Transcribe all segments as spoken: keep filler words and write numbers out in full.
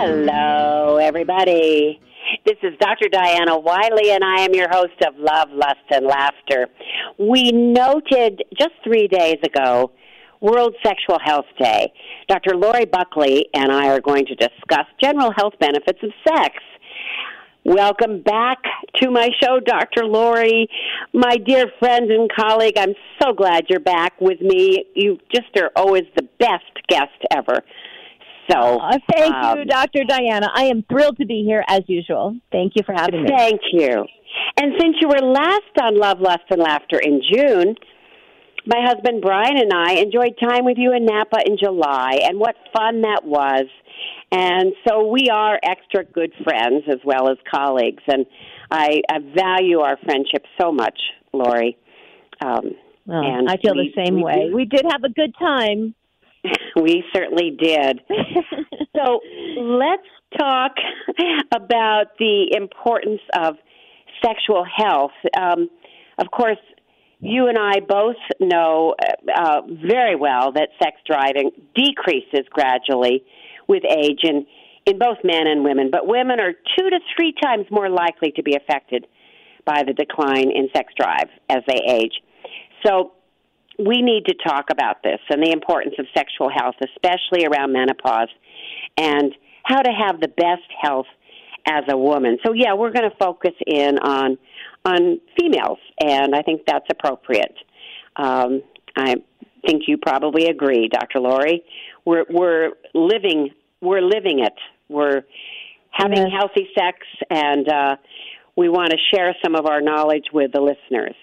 Hello, everybody. This is Doctor Diana Wiley, and I am your host of Love, Lust, and Laughter. We noted just three days ago World Sexual Health Day. Doctor Lori Buckley and I are going to discuss general health benefits of sex. Welcome back to my show, Doctor Lori, my dear friend and colleague. I'm so glad you're back with me. You just are always the best guest ever. So, oh, thank um, you, Doctor Diana. I am thrilled to be here as usual. Thank you for having me. Thank you. And since you were last on Love, Lust, and Laughter in June, my husband Brian and I enjoyed time with you in Napa in July, and what fun that was. And so we are extra good friends as well as colleagues, and I, I value our friendship so much, Lori. Um, well, and I feel we, the same we way. Do. We did have a good time. We certainly did. So let's talk about the importance of sexual health. Um, of course, you and I both know uh, very well that sex driving decreases gradually with age in, in both men and women, but women are two to three times more likely to be affected by the decline in sex drive as they age. So we need to talk about this and the importance of sexual health, especially around menopause, and how to have the best health as a woman. So, yeah, we're going to focus in on on females, and I think that's appropriate. Um, I think you probably agree, Doctor Lori. We're we're living we're living it. We're having yes. healthy sex, and uh, we want to share some of our knowledge with the listeners.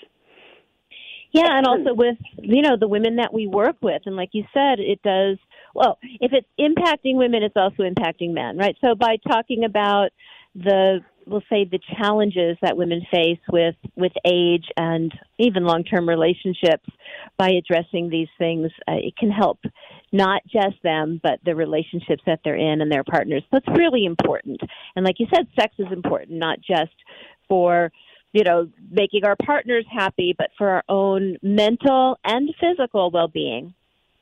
Yeah, and also with, you know, the women that we work with. And like you said, it does, well, if it's impacting women, it's also impacting men, right? So by talking about the, we'll say, the challenges that women face with, with age and even long-term relationships, by addressing these things, uh, it can help not just them, but the relationships that they're in and their partners. So it's really important. And like you said, sex is important, not just for, you know, making our partners happy, but for our own mental and physical well-being.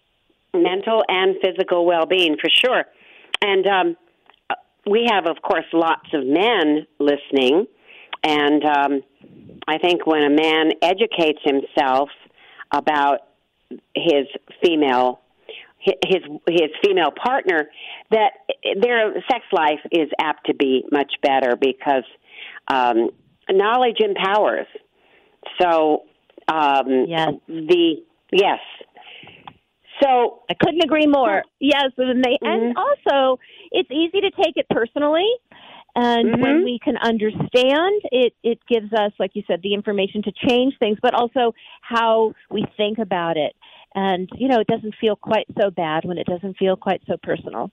Mental and physical well-being, for sure. And um, we have, of course, lots of men listening. And um, I think when a man educates himself about his female his his female partner, that their sex life is apt to be much better because um, knowledge empowers. So, um, yes. the, yes. So I couldn't agree more. Yes. And, they, mm-hmm. and also, it's easy to take it personally. And mm-hmm. when we can understand, it, it gives us, like you said, the information to change things, but also how we think about it. And, you know, it doesn't feel quite so bad when it doesn't feel quite so personal.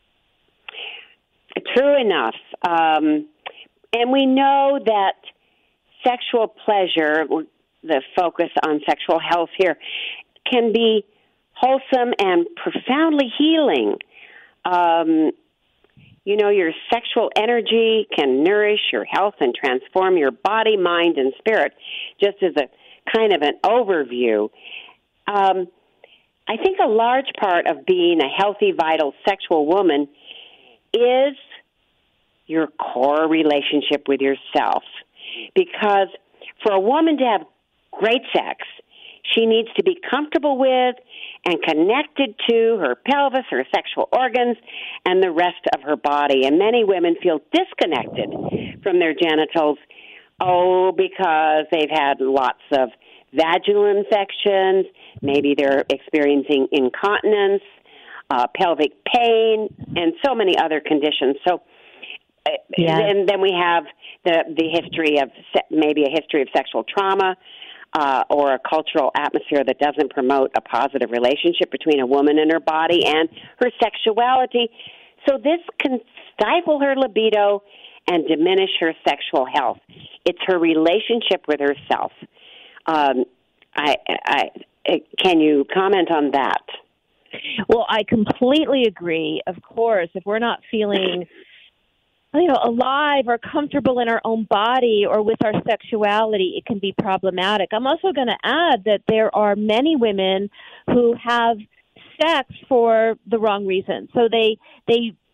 True enough. Um, and we know that sexual pleasure, the focus on sexual health here, can be wholesome and profoundly healing. Um, you know, your sexual energy can nourish your health and transform your body, mind, and spirit, just as a kind of an overview. Um, I think a large part of being a healthy, vital, sexual woman is your core relationship with yourself. Because for a woman to have great sex, she needs to be comfortable with and connected to her pelvis, her sexual organs, and the rest of her body. And many women feel disconnected from their genitals, oh, because they've had lots of vaginal infections, maybe they're experiencing incontinence, uh, pelvic pain, and so many other conditions. So, yeah. and then we have the the history of se- maybe a history of sexual trauma, uh, or a cultural atmosphere that doesn't promote a positive relationship between a woman and her body and her sexuality. So this can stifle her libido and diminish her sexual health. It's her relationship with herself. Um, I, I, I, can you comment on that? Well, I completely agree. Of course, if we're not feeling, you know, alive or comfortable in our own body or with our sexuality, it can be problematic. I'm also going to add that there are many women who have sex for the wrong reason. So they they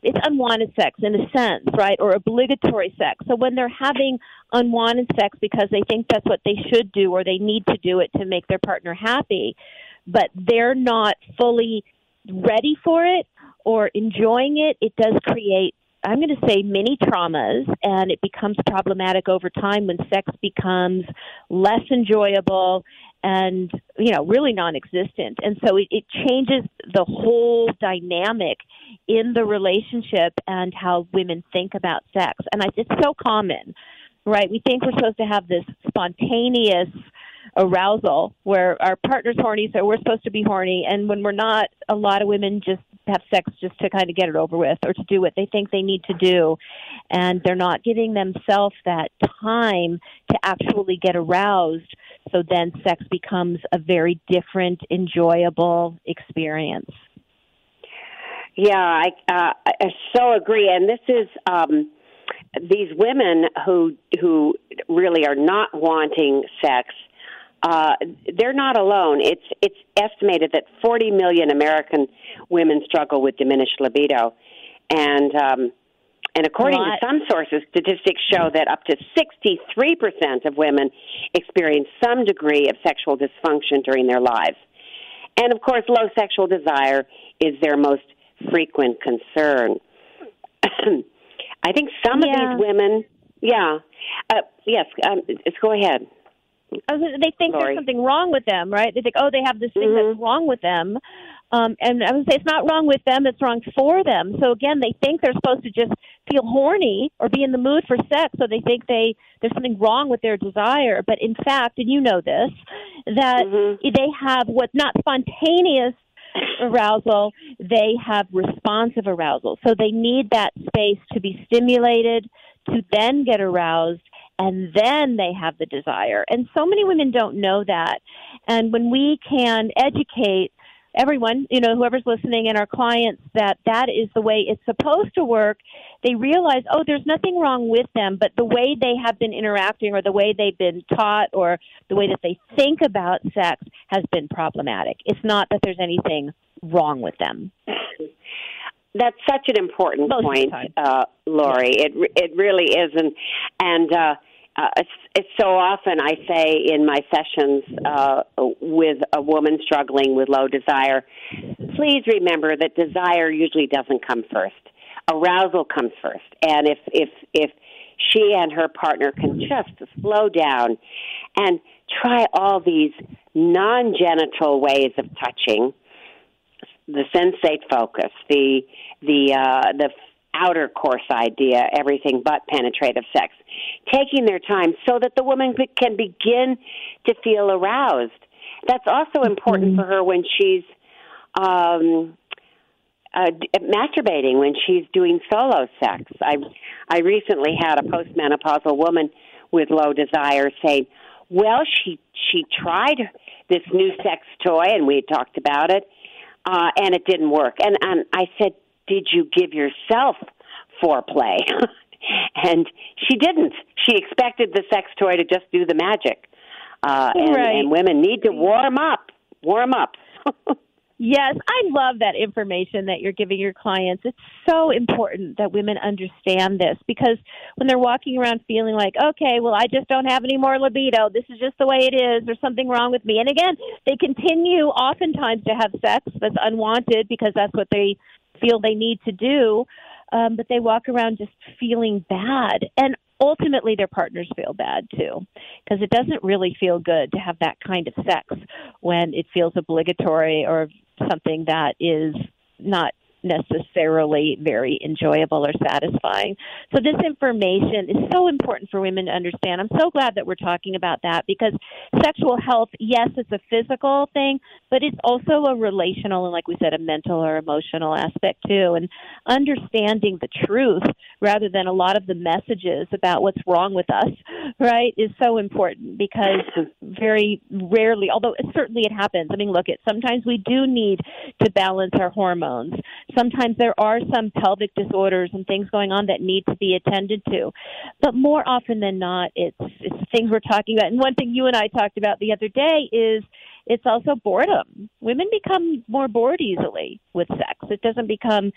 it's unwanted sex in a sense, right, or obligatory sex. So when they're having unwanted sex because they think that's what they should do or they need to do it to make their partner happy, but they're not fully ready for it or enjoying it, it does create, I'm going to say, mini traumas, and it becomes problematic over time when sex becomes less enjoyable and, you know, really non-existent. And so it, it changes the whole dynamic in the relationship and how women think about sex. And I, it's so common, right? We think we're supposed to have this spontaneous arousal where our partner's horny, so we're supposed to be horny. And when we're not, a lot of women just have sex just to kind of get it over with or to do what they think they need to do. And they're not giving themselves that time to actually get aroused. So then sex becomes a very different, enjoyable experience. Yeah, I, uh, I so agree. And this is um, these women who who really are not wanting sex. Uh, they're not alone. It's it's estimated that forty million American women struggle with diminished libido, and um, and according to some sources, statistics show that up to sixty-three percent of women experience some degree of sexual dysfunction during their lives. And of course, low sexual desire is their most frequent concern. I think some yeah. of these women, yeah, uh, yes, um, let's go ahead. I was, they think Sorry. there's something wrong with them, right? They think, oh, they have this thing mm-hmm. that's wrong with them. Um, and I would say it's not wrong with them, it's wrong for them. So again, they think they're supposed to just feel horny or be in the mood for sex, so they think they there's something wrong with their desire. But in fact, and you know this, that mm-hmm. they have what's not spontaneous arousal, they have responsive arousal. So they need that space to be stimulated, to then get aroused, and then they have the desire. And so many women don't know that. And when we can educate everyone, you know, whoever's listening and our clients, that that is the way it's supposed to work, they realize, oh, there's nothing wrong with them, but the way they have been interacting or the way they've been taught or the way that they think about sex has been problematic. It's not that there's anything wrong with them. That's such an important Most point, uh, Lori. Yeah. It it really is, and and uh, uh, it's, it's so often I say in my sessions uh, with a woman struggling with low desire, please remember that desire usually doesn't come first. Arousal comes first, and if if if she and her partner can just slow down and try all these non-genital ways of touching, the sensate focus, the the uh, the outer course idea, everything but penetrative sex, taking their time so that the woman can begin to feel aroused. That's also important mm-hmm. for her when she's um, uh, masturbating, when she's doing solo sex. I I recently had a postmenopausal woman with low desire saying, well, she she tried this new sex toy, and we had talked about it, Uh, and it didn't work. And, and I said, did you give yourself foreplay? And she didn't. She expected the sex toy to just do the magic. Uh, and, right. and women need to warm up. Warm up. Yes, I love that information that you're giving your clients. It's so important that women understand this, because when they're walking around feeling like, okay, well, I just don't have any more libido, this is just the way it is, there's something wrong with me. And again, they continue oftentimes to have sex that's unwanted because that's what they feel they need to do, um, but they walk around just feeling bad. And ultimately, their partners feel bad, too, because it doesn't really feel good to have that kind of sex when it feels obligatory or something that is not necessarily very enjoyable or satisfying. So this information is so important for women to understand. I'm so glad that we're talking about that, because sexual health, yes, it's a physical thing, but it's also a relational and, like we said, a mental or emotional aspect too. And understanding the truth rather than a lot of the messages about what's wrong with us, right, is so important, because very rarely, although certainly it happens. I mean, look, it sometimes we do need to balance our hormones. Sometimes there are some pelvic disorders and things going on that need to be attended to. But more often than not, it's, it's things we're talking about. And one thing you and I talked about the other day is it's also boredom. Women become more bored easily with sex. It doesn't become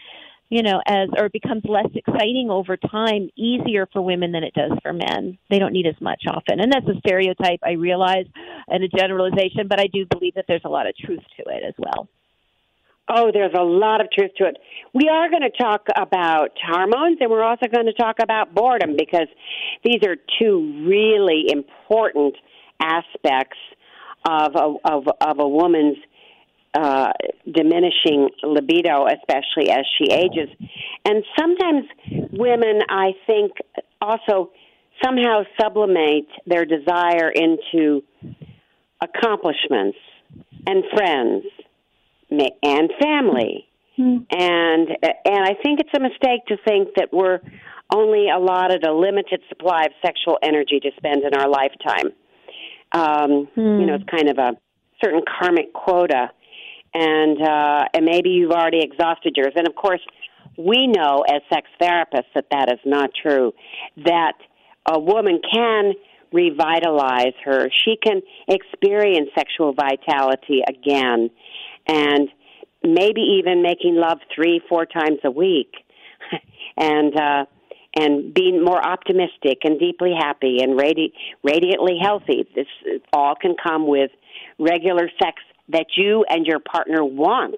you know, as or it becomes less exciting over time, easier for women than it does for men. They don't need as much often. And that's a stereotype, I realize, and a generalization, but I do believe that there's a lot of truth to it as well. Oh, there's a lot of truth to it. We are going to talk about hormones, and we're also going to talk about boredom, because these are two really important aspects of a, of, of a woman's uh, diminishing libido, especially as she ages. And sometimes women, I think, also somehow sublimate their desire into accomplishments and friends and family. Hmm. And and I think it's a mistake to think that we're only allotted a limited supply of sexual energy to spend in our lifetime. Um, hmm. You know, it's kind of a certain karmic quota. And, uh, and maybe you've already exhausted yours. And, of course, we know as sex therapists that that is not true, that a woman can revitalize her. She can experience sexual vitality again, and maybe even making love three, four times a week, and uh, and being more optimistic and deeply happy and radi- radiantly healthy. This all can come with regular sex that you and your partner want.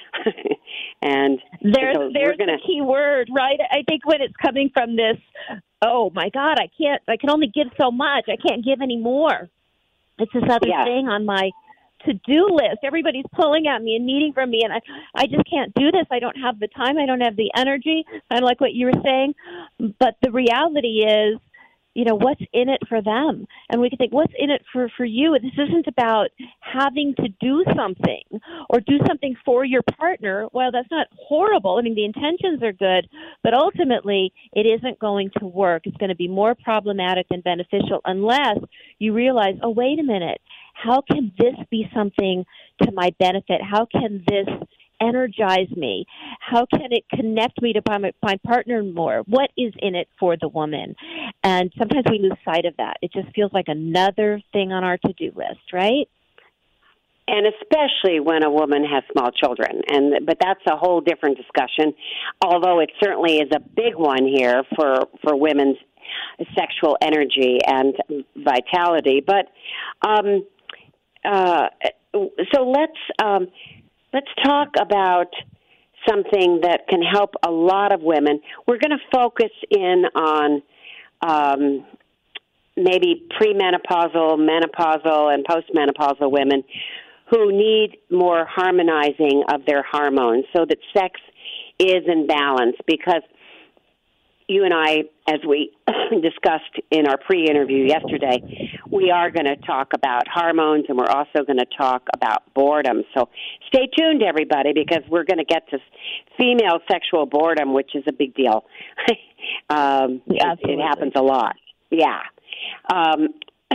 and there's so there's gonna... the key word, right? I think when it's coming from this, oh my God, I can't, I can only give so much. I can't give any more. It's this other yeah. thing on my to-do list. Everybody's pulling at me and needing from me, and I, I just can't do this. I don't have the time. I don't have the energy. I like what you were saying. But the reality is, you know, what's in it for them? And we can think, what's in it for, for you? This isn't about having to do something or do something for your partner. Well, that's not horrible. I mean, the intentions are good, but ultimately it isn't going to work. It's going to be more problematic than beneficial unless you realize, oh, wait a minute, how can this be something to my benefit? How can this energize me? How can it connect me to my, my partner more? What is in it for the woman? And sometimes we lose sight of that. It just feels like another thing on our to-do list, right? And especially when a woman has small children. And but that's a whole different discussion, although it certainly is a big one here for, for women's sexual energy and vitality. But um, uh, so let's... Um, Let's talk about something that can help a lot of women. We're going to focus in on um, maybe premenopausal, menopausal, and postmenopausal women who need more harmonizing of their hormones so that sex is in balance, because you and I, as we discussed in our pre-interview yesterday, we are going to talk about hormones, and we're also going to talk about boredom. So stay tuned, everybody, because we're going to get to female sexual boredom, which is a big deal. um, yeah, it, it happens a lot. Yeah. Um,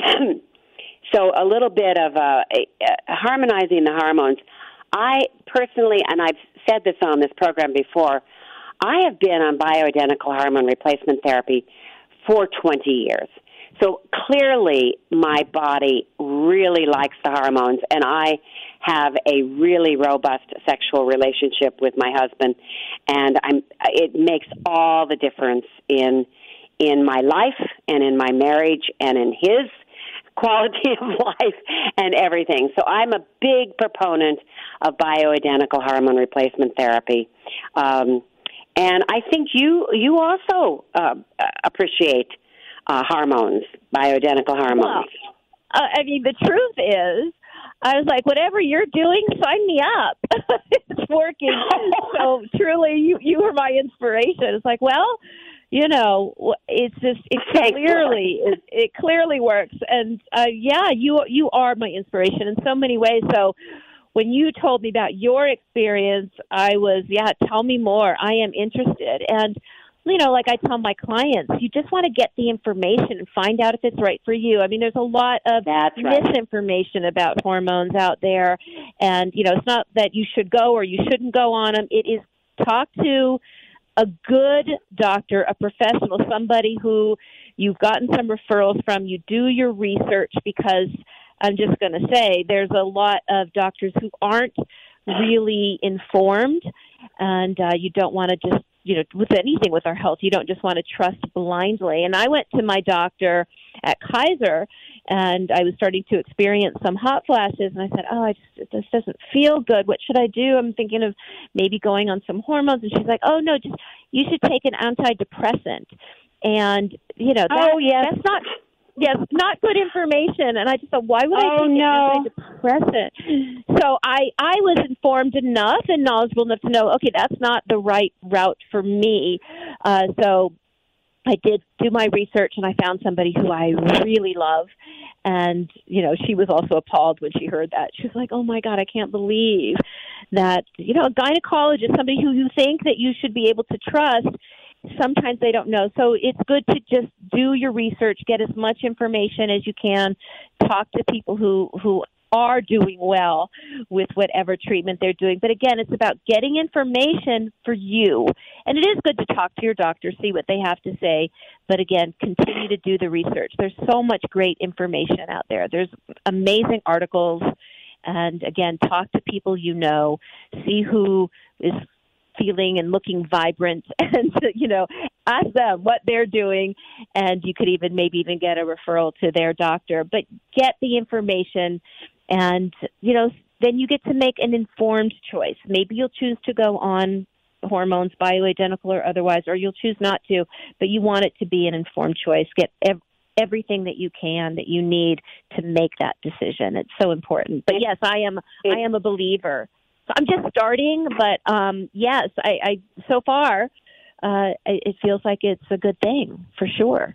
so a little bit of uh, uh, harmonizing the hormones. I personally, and I've said this on this program before, I have been on bioidentical hormone replacement therapy for twenty years. So clearly my body really likes the hormones, and I have a really robust sexual relationship with my husband, and I'm, it makes all the difference in in my life and in my marriage and in his quality of life and everything. So I'm a big proponent of bioidentical hormone replacement therapy. Um, And I think you you also uh, appreciate uh, hormones, bioidentical hormones. Well, uh, I mean, the truth is, I was like, whatever you're doing, sign me up. It's working. So truly, you, you were my inspiration. It's like, well, you know, it's just, it clearly, it, it clearly works. And uh, yeah, you you are my inspiration in so many ways. So when you told me about your experience, I was, yeah, tell me more. I am interested. And, you know, like I tell my clients, you just want to get the information and find out if it's right for you. I mean, there's a lot of That's right. misinformation about hormones out there. And, you know, it's not that you should go or you shouldn't go on them. It is talk to a good doctor, a professional, somebody who you've gotten some referrals from. You do your research, because I'm just going to say there's a lot of doctors who aren't really informed, and uh, you don't want to just, you know, with anything with our health, you don't just want to trust blindly. And I went to my doctor at Kaiser, and I was starting to experience some hot flashes, and I said, oh, I just, this doesn't feel good. What should I do? I'm thinking of maybe going on some hormones. And she's like, oh, no, just you should take an antidepressant. And, you know, that, oh, yes. that's not... Yes, not good information. And I just thought, why would I oh, take no. an antidepressant? So I, I was informed enough and knowledgeable enough to know, okay, that's not the right route for me. Uh, so I did do my research, and I found somebody who I really love. And, you know, she was also appalled when she heard that. She was like, oh, my God, I can't believe that, you know, a gynecologist, somebody who you think that you should be able to trust, sometimes they don't know. So it's good to just do your research, get as much information as you can, talk to people who, who are doing well with whatever treatment they're doing. But again, it's about getting information for you. And it is good to talk to your doctor, see what they have to say. But again, continue to do the research. There's so much great information out there. There's amazing articles. And again, talk to people you know, see who is feeling and looking vibrant, and, you know, ask them what they're doing, and you could even maybe even get a referral to their doctor. But get the information, and, you know, then you get to make an informed choice. Maybe you'll choose to go on hormones, bioidentical or otherwise, or you'll choose not to, but you want it to be an informed choice. Get ev- everything that you can, that you need to make that decision. It's so important. But yes, I am, I am a believer. I'm just starting, but um, yes, I, I so far uh, it feels like it's a good thing for sure.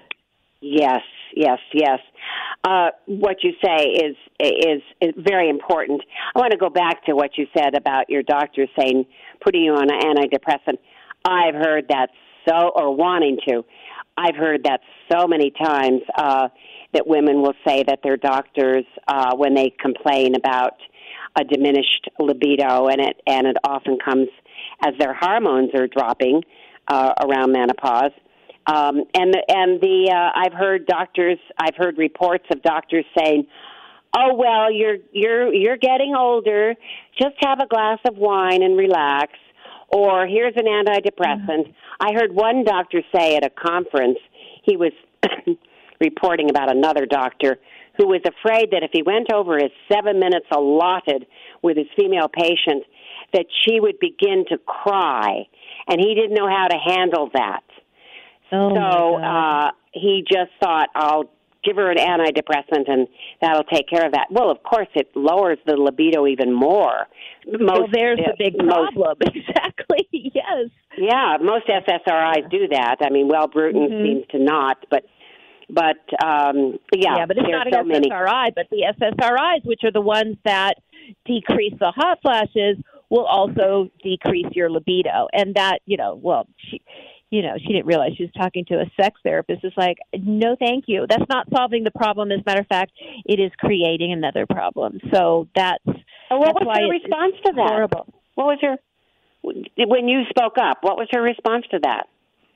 Yes, yes, yes. Uh, what you say is, is is very important. I want to go back to what you said about your doctor saying putting you on an antidepressant. I've heard that so, or wanting to. I've heard that so many times uh, that women will say that their doctors, uh, when they complain about a diminished libido, and it and it often comes as their hormones are dropping uh, around menopause. Um, and the, and the uh, I've heard doctors, I've heard reports of doctors saying, "Oh well, you're you're you're getting older. Just have a glass of wine and relax." Or here's an antidepressant. Mm-hmm. I heard one doctor say at a conference, he was reporting about another doctor who was afraid that if he went over his seven minutes allotted with his female patient, that she would begin to cry, and he didn't know how to handle that. Oh, so uh, he just thought, I'll give her an antidepressant, and that'll take care of that. Well, of course, it lowers the libido even more. Most, well, there's the big most, problem. Exactly, yes. Yeah, most S S R Is do that. I mean, Wellbutrin mm-hmm. seems to not, but... But, um, yeah, yeah, but it's not an so S S R I, many. but the S S R Is, which are the ones that decrease the hot flashes, will also decrease your libido. And that, you know, well, she, you know, she didn't realize she was talking to a sex therapist. It's like, no, thank you. That's not solving the problem. As a matter of fact, it is creating another problem. So that's, well, what that's was why her response to that? Horrible. What was her, when you spoke up, what was her response to that?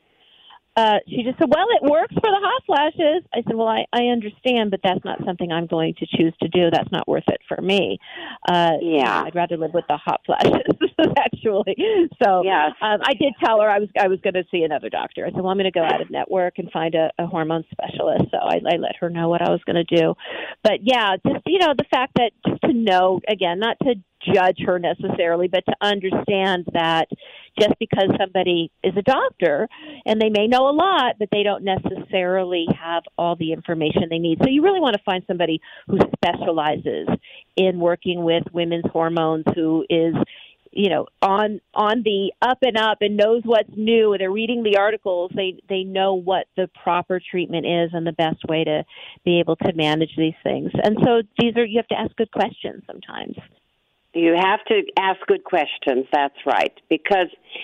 Uh, she just said, well, it works for the hot flashes. I said, well, I, I understand, but that's not something I'm going to choose to do. That's not worth it for me. Uh, yeah. I'd rather live with the hot flashes, actually. So yes. um, I did tell her I was I was going to see another doctor. I said, well, I'm going to go out of network and find a, a hormone specialist. So I, I let her know what I was going to do. But, yeah, just, you know, the fact that just to know, again, not to judge her necessarily, but to understand that just because somebody is a doctor and they may know a lot, but they don't necessarily have all the information they need. So you really want to find somebody who specializes in working with women's hormones, who is, you know, on on the up and up and knows what's new. They're reading the articles. They they know what the proper treatment is and the best way to be able to manage these things. And so these are, you have to ask good questions sometimes. You have to ask good questions, that's right, because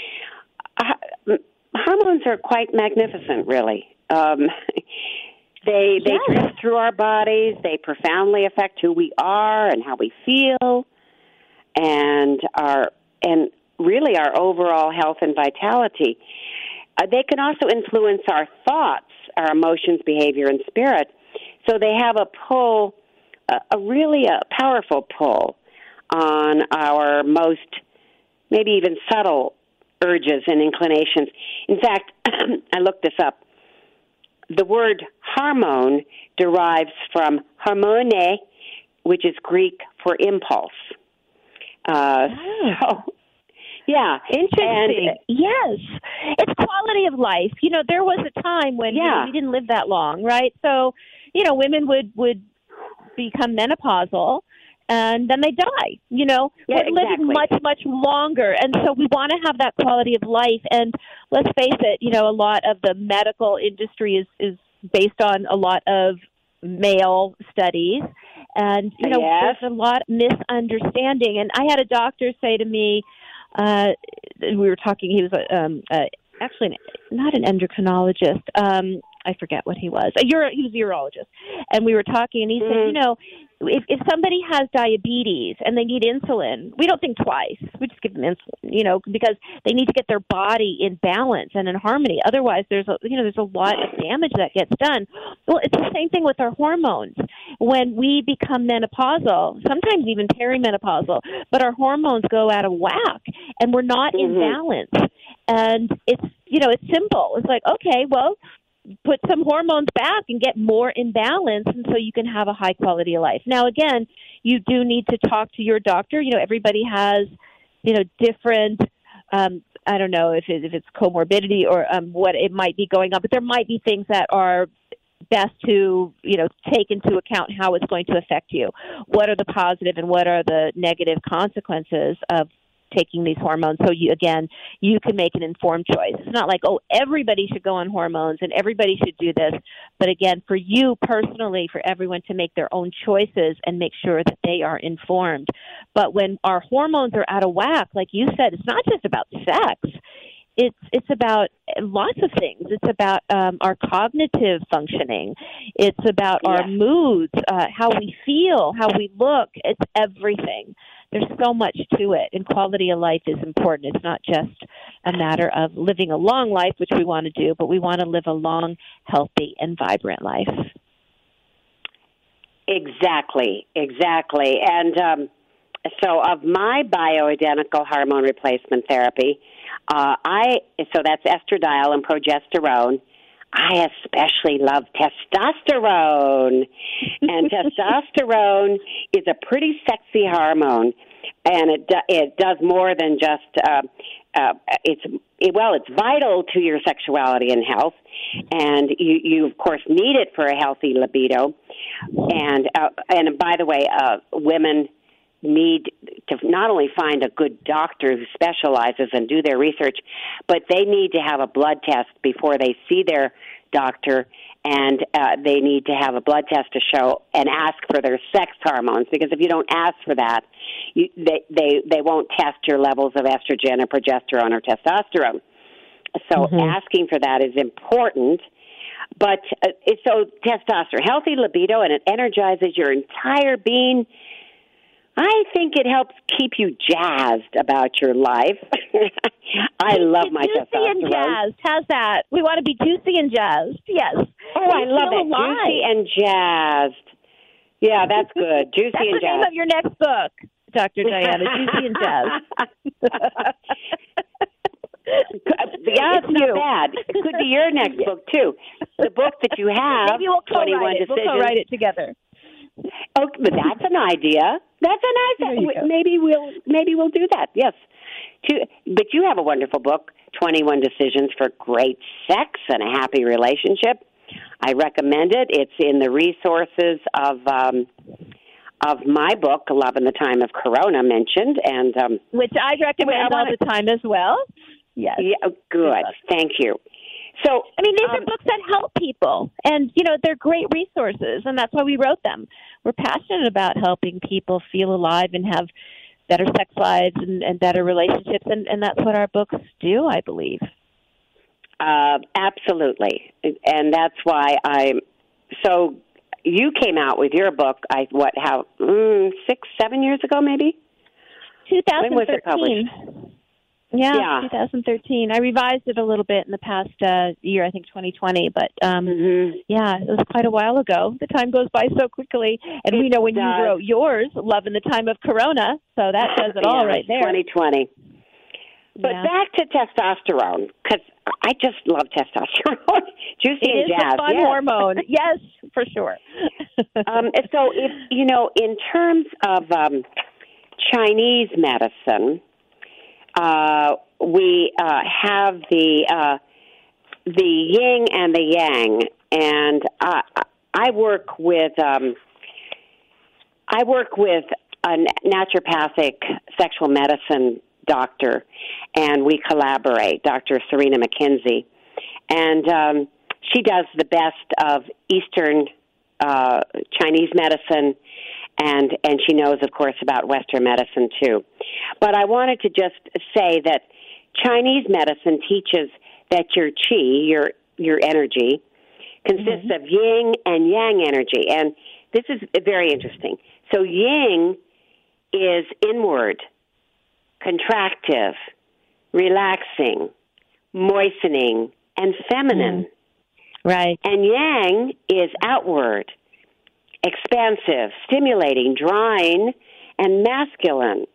uh, hormones are quite magnificent, really. Um, they they yes. drift through our bodies, they profoundly affect who we are and how we feel, and our and really our overall health and vitality. Uh, they can also influence our thoughts, our emotions, behavior, and spirit. So they have a pull, a, a really a powerful pull on our most, maybe even subtle urges and inclinations. In fact, I looked this up. The word hormone derives from hormone, which is Greek for impulse. Uh, oh. So, yeah. Interesting. And, yes. It's quality of life. You know, there was a time when yeah. you know, we didn't live that long, right? So, you know, women would, would become menopausal, and then they die. You know, yeah, we're exactly. living much, much longer. And so we want to have that quality of life. And let's face it, you know, a lot of the medical industry is, is based on a lot of male studies. And, you know, yes. there's a lot of misunderstanding. And I had a doctor say to me, uh, we were talking, he was um, uh, actually an, not an endocrinologist. Um, I forget what he was. A Uro, he was a urologist. And we were talking, and he mm-hmm. said, you know, if, if somebody has diabetes and they need insulin, we don't think twice. We just give them insulin, you know, because they need to get their body in balance and in harmony. Otherwise, there's a, you know, there's a lot of damage that gets done. Well, it's the same thing with our hormones. When we become menopausal, sometimes even perimenopausal, but our hormones go out of whack and we're not mm-hmm. in balance. And it's, you know, it's simple. It's like, okay, well, put some hormones back and get more in balance, and so you can have a high quality of life. Now, again, you do need to talk to your doctor. You know, everybody has, you know, different, um, I don't know if, it, if it's comorbidity or um, what it might be going on, but there might be things that are best to, you know, take into account how it's going to affect you. What are the positive and what are the negative consequences of taking these hormones, so you again you can make an informed choice. It's not like, oh, everybody should go on hormones and everybody should do this, but again, for you personally, for everyone to make their own choices and make sure that they are informed. But when our hormones are out of whack, like you said, it's not just about sex. It's it's about lots of things. It's about um, our cognitive functioning. It's about yeah. our moods, uh, how we feel, how we look. It's everything. There's so much to it, and quality of life is important. It's not just a matter of living a long life, which we want to do, but we want to live a long, healthy, and vibrant life. Exactly, exactly. And um, so of my bioidentical hormone replacement therapy, uh, I so that's estradiol and progesterone. I especially love testosterone, and testosterone is a pretty sexy hormone, and it do, it does more than just uh, uh, it's it, well, it's vital to your sexuality and health, and you you of course need it for a healthy libido, and uh, and by the way, uh, women need to not only find a good doctor who specializes and do their research, but they need to have a blood test before they see their doctor, and uh, they need to have a blood test to show and ask for their sex hormones, because if you don't ask for that, you, they, they, they won't test your levels of estrogen or progesterone or testosterone. So mm-hmm. asking for that is important. But uh, so testosterone, healthy libido, and it energizes your entire being. I think it helps keep you jazzed about your life. I love my juicy testosterone. And jazzed. How's that? We want to be juicy and jazzed. Yes. Oh, I love it. Alive. Juicy and jazzed. Yeah, that's good. Juicy that's and jazzed. That's the name of your next book, Doctor Diana. Juicy and jazzed. Yeah, it's not bad. It could be your next book too. The book that you have. Maybe we'll co-write it. We'll co-write it together. Oh, but that's an idea. That's a nice. Maybe we'll maybe we'll do that. Yes. But you have a wonderful book, twenty-one Decisions for Great Sex and a Happy Relationship. I recommend it. It's in the resources of um, of my book, Love in the Time of Corona, mentioned, and um, which I recommend all the time as well. Yes. Yeah. Good. Thank you. So, I mean, these um, are books that help people, and, you know, they're great resources, and that's why we wrote them. We're passionate about helping people feel alive and have better sex lives and, and better relationships, and, and that's what our books do, I believe. Uh, absolutely, and that's why I'm, so you came out with your book, I what, how, mm, six, seven years ago, maybe? twenty thirteen. When was it published? Yeah, Yeah. twenty thirteen. I revised it a little bit in the past uh, year, I think twenty twenty, but um, Mm-hmm. yeah, it was quite a while ago. The time goes by so quickly. And It we know when does. you wrote yours, Love in the Time of Corona, so that does it all Yeah, right there. twenty twenty. But Yeah. back to testosterone, because I just love testosterone. Juicy It and is jazz. a fun yes. hormone. Yes, for sure. um, so, if you know, in terms of um, Chinese medicine, uh, we uh, have the uh, the yin and the yang, and uh, I work with um, I work with a naturopathic sexual medicine doctor, and we collaborate, Doctor Serena McKenzie, and um, she does the best of Eastern uh, Chinese medicine, and and she knows, of course, about Western medicine too. But I wanted to just say that Chinese medicine teaches that your qi, your your energy, consists mm-hmm. of yin and yang energy, and this is very interesting. So yin is inward, contractive, relaxing, moistening, and feminine. Mm. Right. And yang is outward, expansive, stimulating, drawing, and masculine.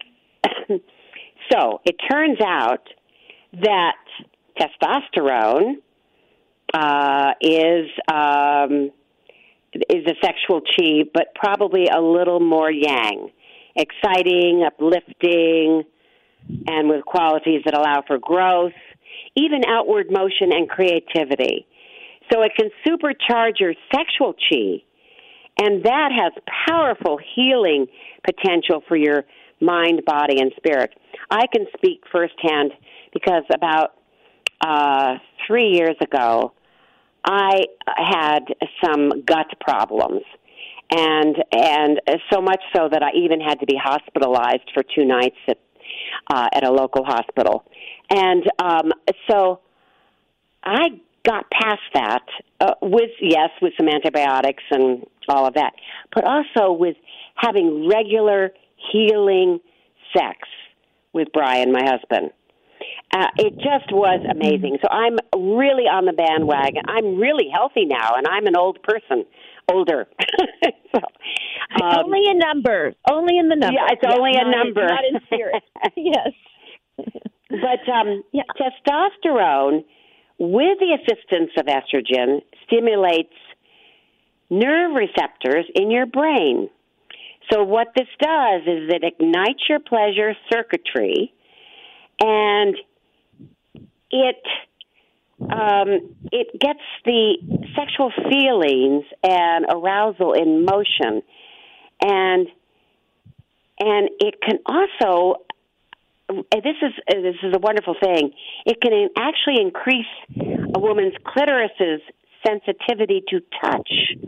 So it turns out that testosterone uh, is um, is a sexual chi, but probably a little more yang, exciting, uplifting, and with qualities that allow for growth, even outward motion and creativity. So it can supercharge your sexual chi, and that has powerful healing potential for your mind, body, and spirit. I can speak firsthand because about uh, three years ago, I had some gut problems, and and so much so that I even had to be hospitalized for two nights at uh, at a local hospital. And um, so I got past that uh, with, yes, with some antibiotics and all of that, but also with having regular healing sex with Brian, my husband. Uh, it just was amazing. So I'm really on the bandwagon. I'm really healthy now, and I'm an old person, older. so, um, only in numbers. Only in the numbers. Yeah, it's yes, only not a number. In, not in spirit. Yes. But um, yeah. testosterone, with the assistance of estrogen, stimulates nerve receptors in your brain. So what this does is it ignites your pleasure circuitry, and it um, it gets the sexual feelings and arousal in motion, and and it can also, this is this is a wonderful thing, it can actually increase a woman's clitoris's sensitivity to touch.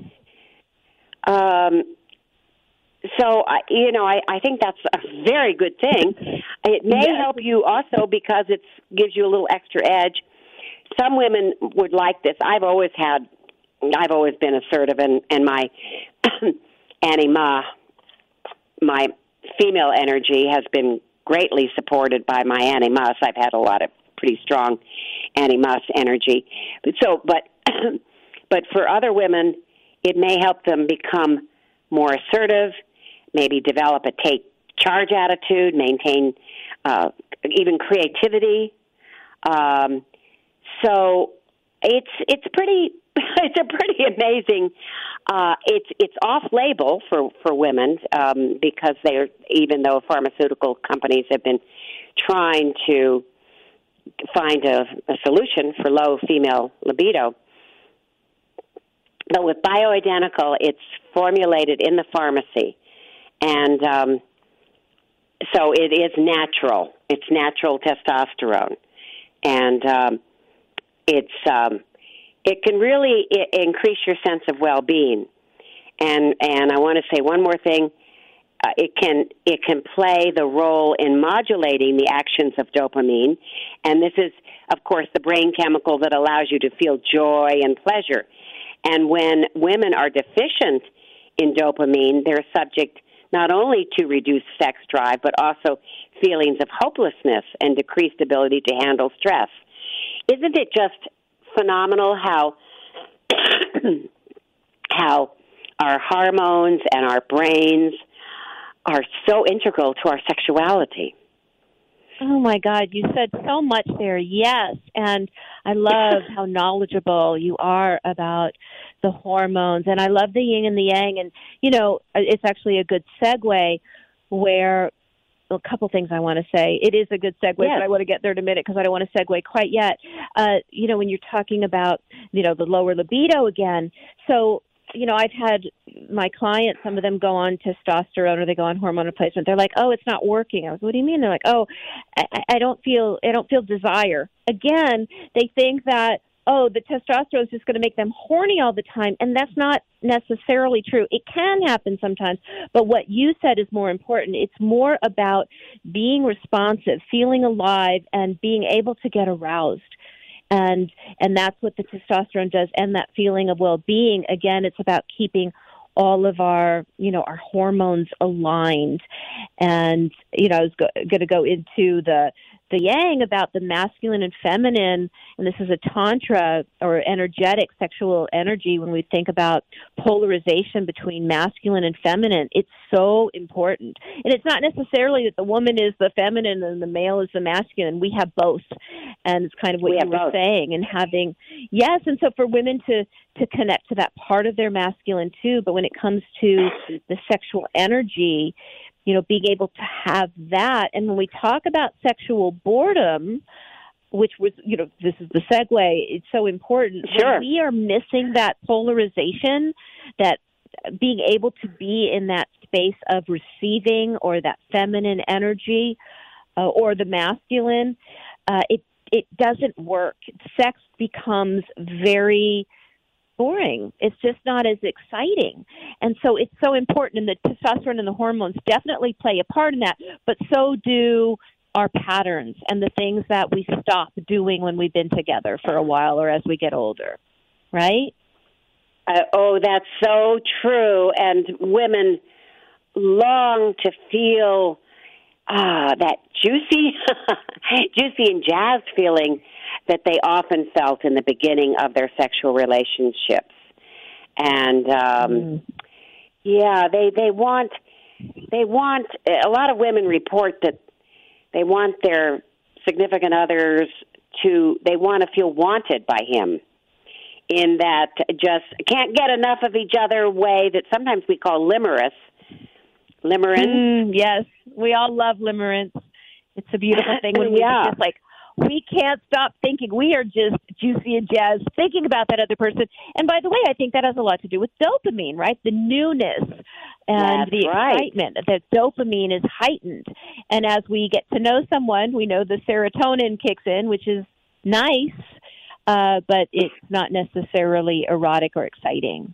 Um, So, I you know, I, I think that's a very good thing. It may yes. help you also because it gives you a little extra edge. Some women would like this. I've always had, I've always been assertive, and, and my anima, my female energy has been greatly supported by my animus. I've had a lot of pretty strong animus energy. But so, but, but for other women, it may help them become more assertive, maybe develop a take charge attitude, maintain uh, even creativity. Um, so it's it's pretty it's a pretty amazing. Uh, it's it's off label for for women um, because they are, even though pharmaceutical companies have been trying to find a, a solution for low female libido. But with Bioidentical, it's formulated in the pharmacy, and um, so it is natural. It's natural testosterone, and um, it's um, it can really I- increase your sense of well-being. And and I want to say one more thing: uh, it can it can play the role in modulating the actions of dopamine, and this is, of course, the brain chemical that allows you to feel joy and pleasure. And when women are deficient in dopamine, they're subject not only to reduced sex drive, but also feelings of hopelessness and decreased ability to handle stress. Isn't it just phenomenal how how our hormones and our brains are so integral to our sexuality? Oh, my God, you said so much there, yes. And I love how knowledgeable you are about the hormones. And I love the yin and the yang. And, you know, it's actually a good segue where a couple things I want to say. It is a good segue, yes. But I want to get there in a minute because I don't want to segue quite yet. Uh, you know, when you're talking about, you know, the lower libido again. So, you know, I've had my clients, some of them go on testosterone or they go on hormone replacement. They're like, oh, it's not working. I was, what do you mean? They're like, oh, I, I don't feel, I don't feel desire. Again, they think that, oh, the testosterone is just going to make them horny all the time. And that's not necessarily true. It can happen sometimes. But what you said is more important. It's more about being responsive, feeling alive, and being able to get aroused. And and that's what the testosterone does, and that feeling of well-being. Again, it's about keeping all of our, you know, our hormones aligned. And, you know, I was go- going to go into the the yang about the masculine and feminine, and this is a tantra or energetic sexual energy. When we think about polarization between masculine and feminine, it's so important. And it's not necessarily that the woman is the feminine and the male is the masculine. We have both, and it's kind of what we you were both. saying. And having, yes, and so for women to, to connect to that part of their masculine too, but when it comes to the sexual energy, you know, being able to have that. And when we talk about sexual boredom, which was, you know, this is the segue, it's so important. Sure. When we are missing that polarization, that being able to be in that space of receiving or that feminine energy uh, or the masculine, uh, it, it doesn't work. Sex becomes very boring. It's just not as exciting. And so it's so important, and the testosterone and the hormones definitely play a part in that, but so do our patterns and the things that we stop doing when we've been together for a while or as we get older, right? Uh, oh, that's so true. And women long to feel ah, that juicy, juicy and jazzed feeling that they often felt in the beginning of their sexual relationships. And, um, mm. yeah, they, they want, they want, a lot of women report that they want their significant others to, they want to feel wanted by him in that just can't get enough of each other way that sometimes we call limerence. Limerence. Mm, yes, we all love limerence. It's a beautiful thing when we yeah. just like, we can't stop thinking. We are just juicy and jazz thinking about that other person. And by the way, I think that has a lot to do with dopamine, right? The newness and That's the right. excitement. That dopamine is heightened. And as we get to know someone, we know the serotonin kicks in, which is nice, uh, but it's not necessarily erotic or exciting.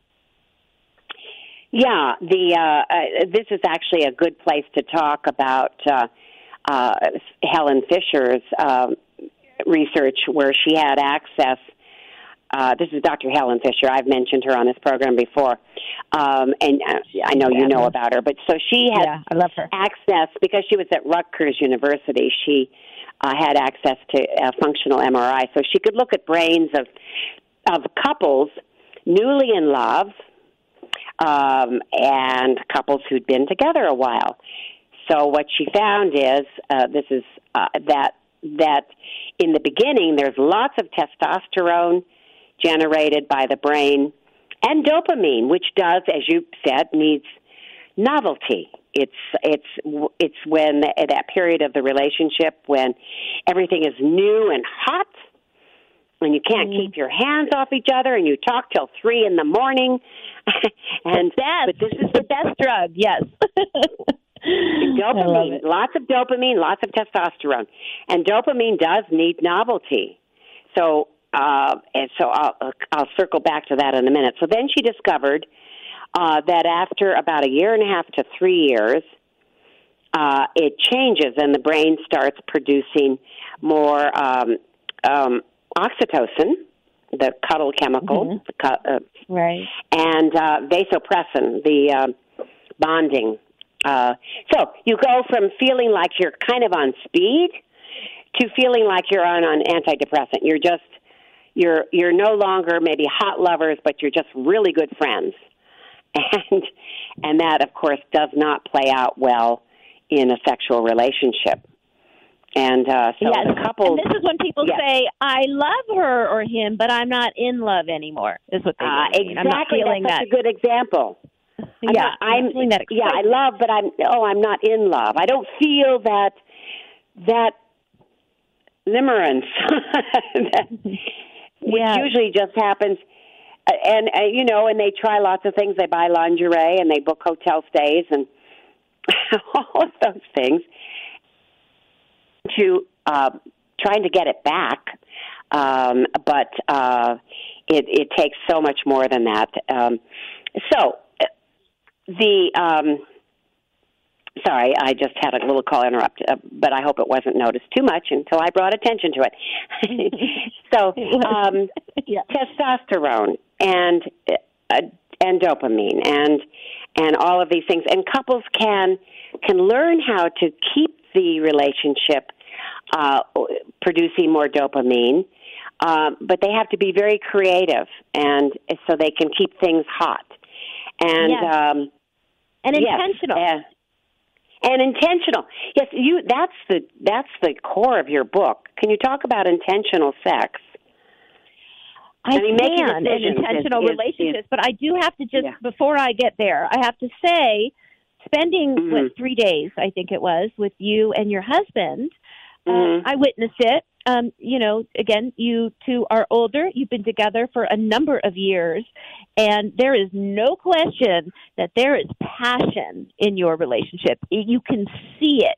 Yeah, the uh, uh, this is actually a good place to talk about uh, uh, Helen Fisher's uh, research, where she had access. Uh, this is Doctor Helen Fisher. I've mentioned her on this program before, um, and uh, I know you know about her. But so she had yeah, I love her. access because she was at Rutgers University. She uh, had access to uh, functional M R I, so she could look at brains of of couples newly in love. Um, and couples who'd been together a while. So what she found is uh, this is uh, that that in the beginning there's lots of testosterone generated by the brain and dopamine, which does, as you said, needs novelty. It's it's it's when the, that period of the relationship when everything is new and hot. When you can't mm. keep your hands off each other and you talk till three in the morning. and best. But this is the best drug, yes. Dopamine, lots of dopamine, lots of testosterone. And dopamine does need novelty. So uh, and so I'll, I'll circle back to that in a minute. So then she discovered uh, that after about a year and a half to three years, uh, it changes and the brain starts producing more um, um oxytocin, the cuddle chemical, mm-hmm. the, uh, right, and uh, vasopressin, the uh, bonding Uh, so you go from feeling like you're kind of on speed to feeling like you're on an antidepressant. You're just you're you're no longer maybe hot lovers, but you're just really good friends, and and that of course does not play out well in a sexual relationship. And uh, so yes. the couple. And this is when people yes. say, "I love her or him, but I'm not in love anymore." Is what they uh, really mean. Exactly. I'm not feeling That's that. such a good example. I'm yeah, not, I'm, I'm feeling that yeah. I love, but I'm oh, I'm not in love. I don't feel that that limerence, that, which yeah. usually just happens. Uh, and uh, you know, and they try lots of things. They buy lingerie and they book hotel stays and all of those things to uh, trying to get it back. Um, but uh, it, it takes so much more than that. Um, so the um, sorry, I just had a little call interrupt, uh, but I hope it wasn't noticed too much until I brought attention to it. so um, yeah. testosterone and uh, and dopamine and and all of these things, and couples can can learn how to keep the relationship uh, producing more dopamine, um, but they have to be very creative, and so they can keep things hot and yes. um, and yes, intentional. Uh, and intentional. Yes, you. That's the that's the core of your book. Can you talk about intentional sex? I, I mean, can in intentional is, relationships, is, is, but I do have to just, yeah. before I get there, I have to say, spending, mm-hmm. what, three days, I think it was, with you and your husband, mm-hmm. uh, I witnessed it. Um, you know, again, you two are older. You've been together for a number of years, and there is no question that there is passion in your relationship. You can see it.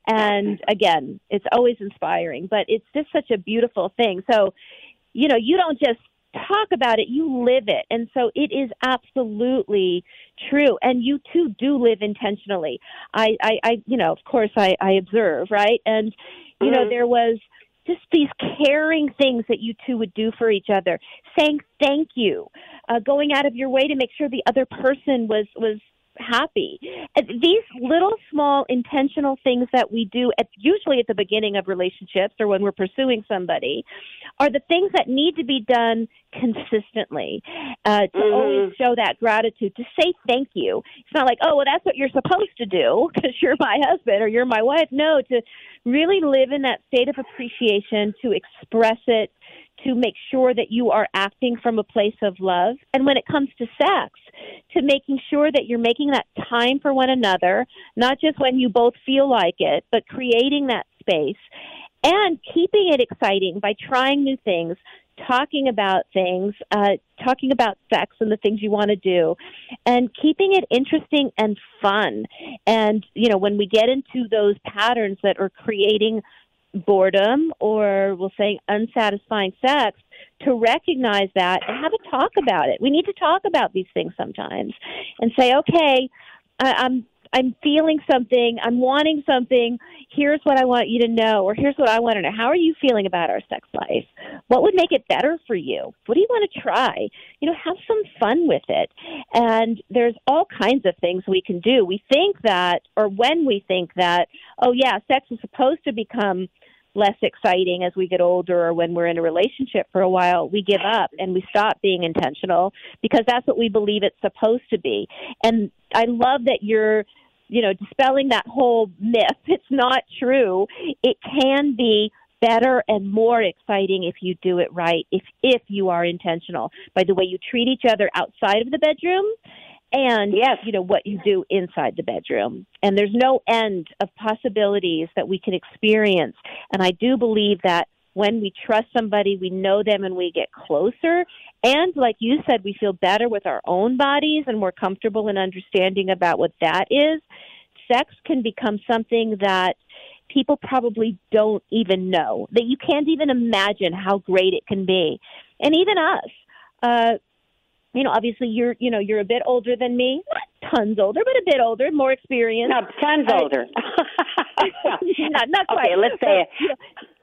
And again, it's always inspiring, but it's just such a beautiful thing. So, you know, you don't just talk about it, you live it. And so it is absolutely true. And you too do live intentionally. I, I, I you know, of course I, I observe, right? And, you mm-hmm. know, there was just these caring things that you two would do for each other, saying thank you, uh, going out of your way to make sure the other person was, was happy. And these little, small, intentional things that we do, at usually at the beginning of relationships or when we're pursuing somebody, are the things that need to be done consistently, uh, to mm-hmm. always show that gratitude, to say thank you. It's not like, oh, well, that's what you're supposed to do because you're my husband or you're my wife. No, to really live in that state of appreciation, to express it, to make sure that you are acting from a place of love. And when it comes to sex, to making sure that you're making that time for one another, not just when you both feel like it, but creating that space and keeping it exciting by trying new things, talking about things, uh, talking about sex and the things you want to do, and keeping it interesting and fun. And, you know, when we get into those patterns that are creating boredom or we'll say unsatisfying sex, to recognize that and have a talk about it. We need to talk about these things sometimes and say, okay, I, I'm I'm feeling something, I'm wanting something, here's what I want you to know, or here's what I want to know. How are you feeling about our sex life? What would make it better for you? What do you want to try? You know, have some fun with it. And there's all kinds of things we can do. We think that, or when we think that, oh yeah, sex is supposed to become less exciting as we get older or when we're in a relationship for a while, we give up and we stop being intentional because that's what we believe it's supposed to be. And I love that you're, you know, dispelling that whole myth. It's not true. It can be better and more exciting if you do it right, if if you are intentional by the way you treat each other outside of the bedroom and, yes. you know, what you do inside the bedroom. And there's no end of possibilities that we can experience. And I do believe that when we trust somebody, we know them and we get closer. And like you said, we feel better with our own bodies and more comfortable and understanding about what that is. Sex can become something that people probably don't even know, that you can't even imagine how great it can be. And even us, uh, you know, obviously you're, you know, you're a bit older than me, not tons older, but a bit older, more experienced. No, tons uh, older. not, not quite. Okay, let's say it. You know,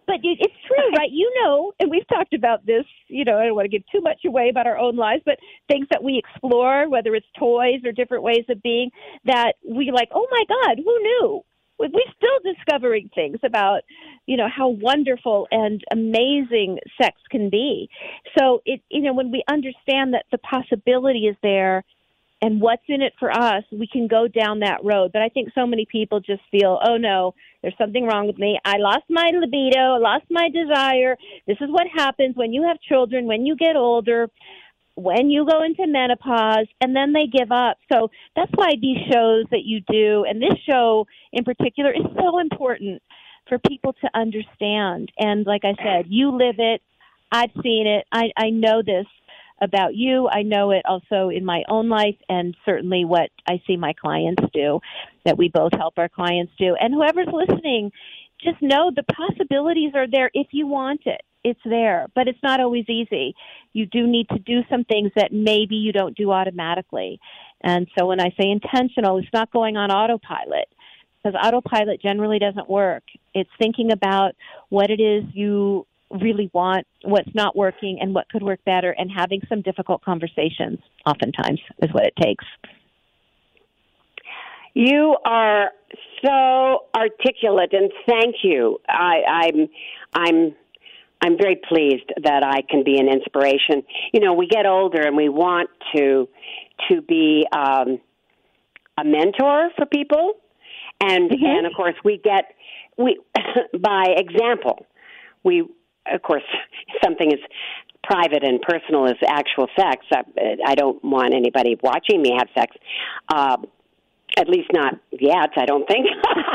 but it's true, right? You know, and we've talked about this, you know, I don't want to give too much away about our own lives, but things that we explore, whether it's toys or different ways of being, that we like, oh my God, who knew? We're still discovering things about, you know, how wonderful and amazing sex can be. So, it, you know, when we understand that the possibility is there and what's in it for us, we can go down that road. But I think so many people just feel, oh, no, there's something wrong with me. I lost my libido, I lost my desire. This is what happens when you have children, when you get older, when you go into menopause, and then they give up. So that's why these shows that you do, and this show in particular, is so important for people to understand. And like I said, you live it. I've seen it. I, I know this about you. I know it also in my own life, and certainly what I see my clients do, that we both help our clients do. And whoever's listening, just know the possibilities are there if you want it. It's there, but it's not always easy. You do need to do some things that maybe you don't do automatically. And so when I say intentional, it's not going on autopilot, because autopilot generally doesn't work. It's thinking about what it is you really want, what's not working, and what could work better, and having some difficult conversations oftentimes is what it takes. You are so articulate, and thank you. I, I'm, I'm, I'm very pleased that I can be an inspiration. You know, we get older and we want to to be um, a mentor for people, and mm-hmm. and of course we get we by example. We of course something as private and personal as actual sex. I, I don't want anybody watching me have sex. Uh, At least not yet, I don't think.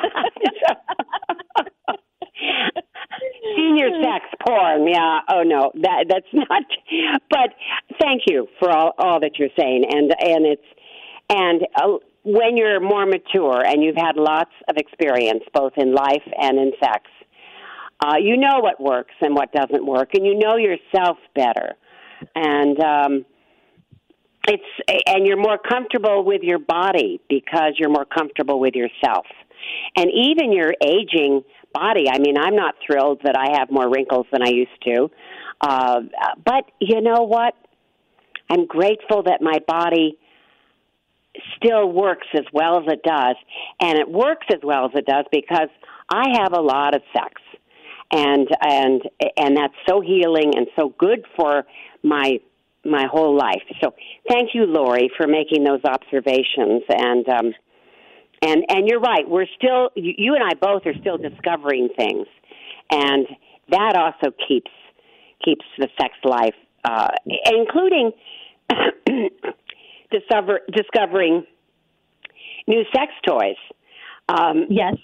Senior sex porn, yeah. Oh no, that that's not. But thank you for all, all that you're saying, and and it's and uh, when you're more mature and you've had lots of experience both in life and in sex, uh, you know what works and what doesn't work, and you know yourself better, and. Um, It's and you're more comfortable with your body because you're more comfortable with yourself. And even your aging body, I mean, I'm not thrilled that I have more wrinkles than I used to. Uh, but you know what? I'm grateful that my body still works as well as it does. And it works as well as it does because I have a lot of sex. And and and that's so healing and so good for my my whole life. So thank you, Lori, for making those observations. And um, and and you're right. We're still, you, you and I both are still discovering things, and that also keeps keeps the sex life, uh, including discover, discovering new sex toys. Um, yes.